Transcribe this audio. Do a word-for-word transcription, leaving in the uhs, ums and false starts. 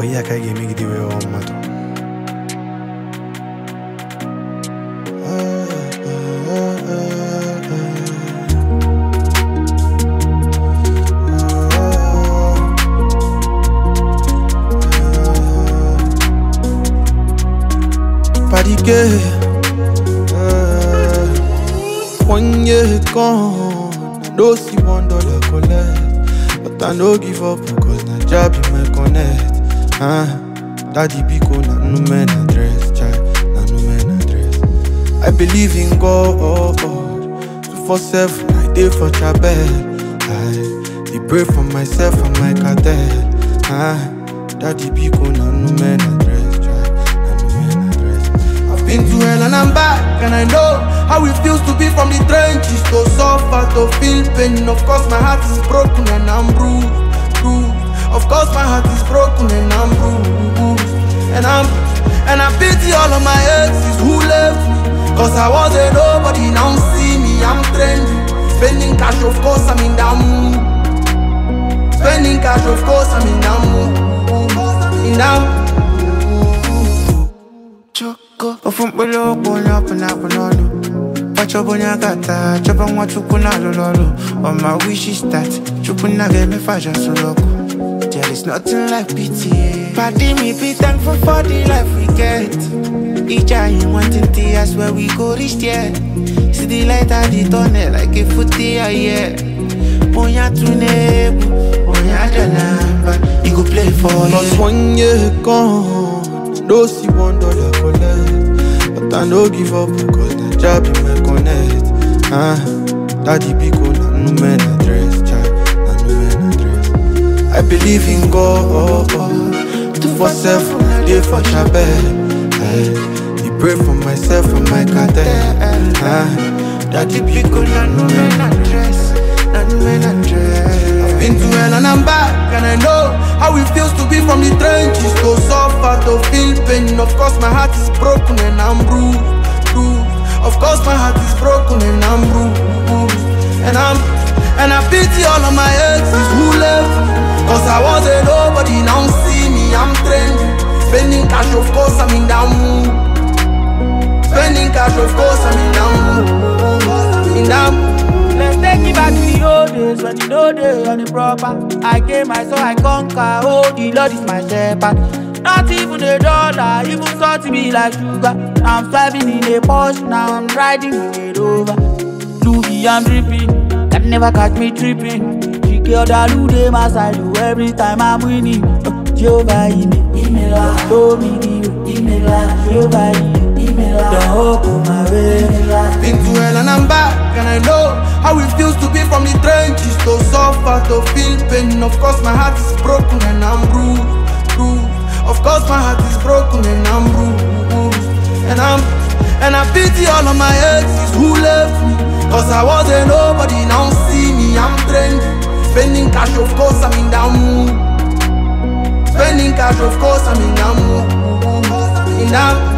yeah, I can make the way on matter. Party girl, uh, one year gone, I don't see one dollar collect, but I don't give up because na job in my connect. Ah, daddy biko na no man address, child, na no man address. I believe in God, two four seven, I dey for chapel. I dey pray for myself and my cartel. Ah, daddy biko na no man address, child, na no man address. I've been to hell and I'm back, and I know how it feels to be from the trenches, to suffer, to feel pain. Of course my heart is broken and I'm bruised, bruised. Of course my heart is broken and I'm bruised. And I'm, and I pity all of my exes who left me, cause I was a nobody, now see me, I'm trending. Spending cash, of course I'm in that mood. Spending cash, of course I'm in that mood. In that mood. Choco, ofumbolo bonya puna punolo. Pacho bonya gata, chapa mwa chukuna lolo. On my wish is that chukuna get me faja soloko. There is nothing like pity. Pardon me, be thankful for the life we get. Each eye in wanting to ask where we go reach there. See the light at the tunnel like a footy a year. Bonya tunebu, bonya janamba. You go play for you. Cause one year gone, don't see one dollar collect, but I don't give up because the job in my connect. Ah, daddy biko na no man address, child, na no man address. I believe in God, two four seven, I dey for chapel. I pray for myself and my cartel. Ah, daddy biko na no man address, na no man address. I've been to hell and I'm back, and I know how it feels to be from the trenches, to suffer, to feel pain. Of course my heart is broken and I'm bruised, bruised. Of course my heart is broken and I'm bruised. And I'm, and I pity all of my exes who left me, cause I was a nobody, now see me, I'm trending. Spending cash, of course I'm in that mood. Spending cash, of course I'm in that mood. In that mood. Let's take it back to the old days, when the no day on the proper. I came, I saw, I conquer. Oh, the Lord is my shepherd. Not even a dollar, even thought to be like sugar. I'm driving in a Porsche, now I'm riding in a Rover. Louis, I'm dripping, can never catch me tripping. She killed a Lude, my side, every time I'm winning. Jehovah, email, show me the email, Jehovah, email, don't open my way. Been to hell and I'm back, and I know how it feels to be from the trenches, to suffer, to feel pain. Of course my heart is broken and I'm bruised, bruised. Of course my heart is broken and I'm bruised. And I'm, and I pity all of my exes who left me, cause I was a nobody, now see me, I'm trending. Spending cash, of course I'm in that mood. Spending cash, of course I'm in that mood. In that mood.